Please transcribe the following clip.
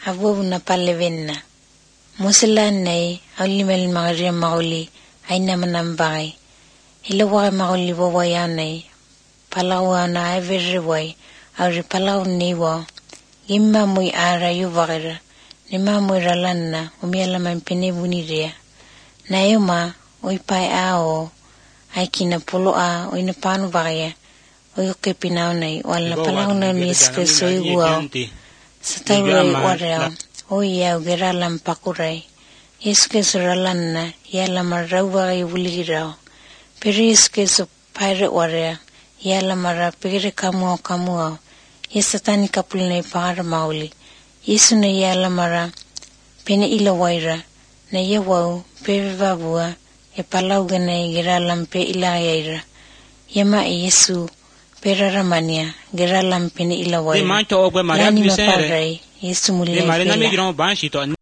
Abu na palevenna. Musila nay aulimel magaria mauli aina manambai. Ilawa mauli wawayanay. Palawa na everyway. Auri palaw niwa. Imma muy ara yuvagera. Nima muy ralanna. Umialaman pinibuniria. Nayuma uipai ao. Aikina pulo a uinapanu bagaya. Uyuki pinaunay. Wala palaw na niska soyuwa. Sataway warao. Uyau geralam pakuray. Iske suralanna. Yala marawagay wulirao. Peri iske su pirate warao. Yala mara pigire kamuo. Yesatani kapulnay para mauli. Yesu na yala mara. Pina ilawaira. Na yawaw pevavua. E palaw ganay geralam pe ilayaira. Yama Yesu. Peraramania, geralam pini ilaway. Lani maparay, Yesu mulay.